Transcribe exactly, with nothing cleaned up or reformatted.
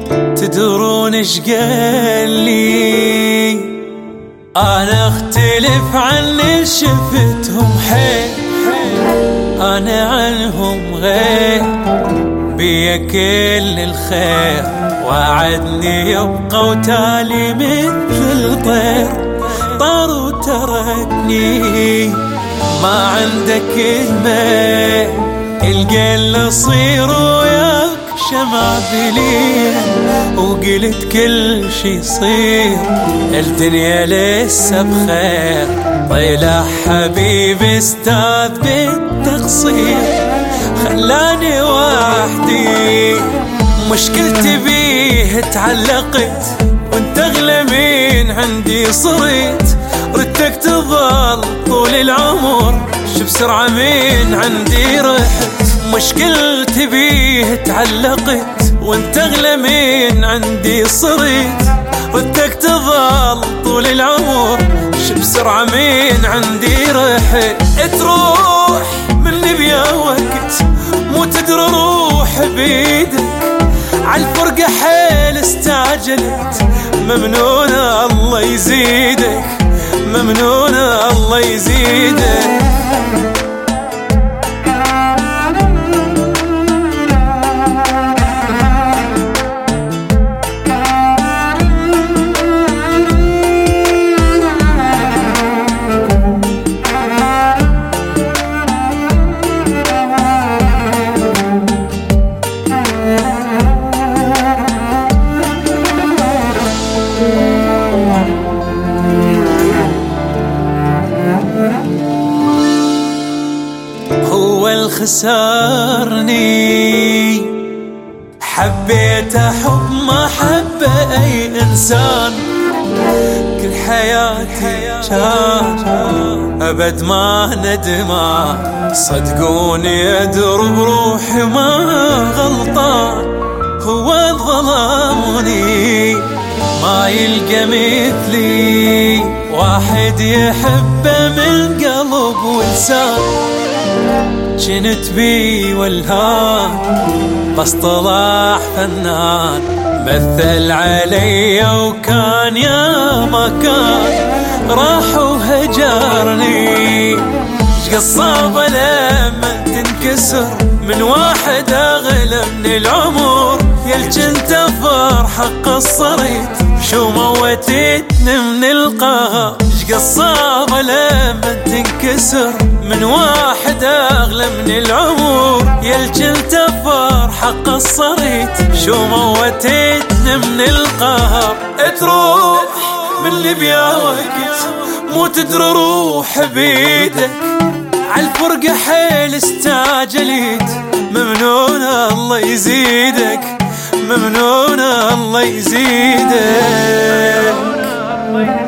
تدرون ايش قال لي؟ انا اختلف عن اللي شفتهم حيل، انا عنهم غير، بيا كل الخير، وعدني يبقى وتالي مثل الطير، طار وتركني. ما عندك همة القى اللي صير وياك شمع بليل، وقلت كل شي يصير الدنيا لسه بخير. طلع حبيبي استاذ بالتقصير، خلاني وحدي، مشكلتي بيه تعلقت، وانت اغلى من عندي صرت، ردك تظل طول العمر، شو بسرعة من عندي رحت. مشكلتي بيه تعلقت، وانت اغلى من عندي صرت، ردك تظل طول العمر، شو بسرعة من عندي رحت. تروح مني بيا وقت، مو تدري روح بيدك، عالفرقة حيل استعجلت، ممنونة الله يزيدك، ممنونة الله يزيدك. هو الخسارني، حبيت حب ما حب أي إنسان، كل حياتي كان أبد ما ندمان، صدقوني أدري بروحي ما غلطان. هو ظلمني ما يلقى مثلي، واحد يحبه من قلب ولسان، جنت بي والهان بس طلع فنان، مثل علي وكان يا ما كان، راح وهجرني. ايش قصابة لما تنكسر من واحد اغلى من العمر، يل جنت فرحة قصرت، شو موتتني من القهر. ايش قصابة لما تنكسر من واحد اغلى من العمر، يل جنت فرحة قصرت، شو موتتني من القهر. تروح من اللي بيا وقت، مو تدري روح بيدك، عالفرقة حيل استعجلت، ممنونة الله يزيدك، ممنونة الله يزيدك.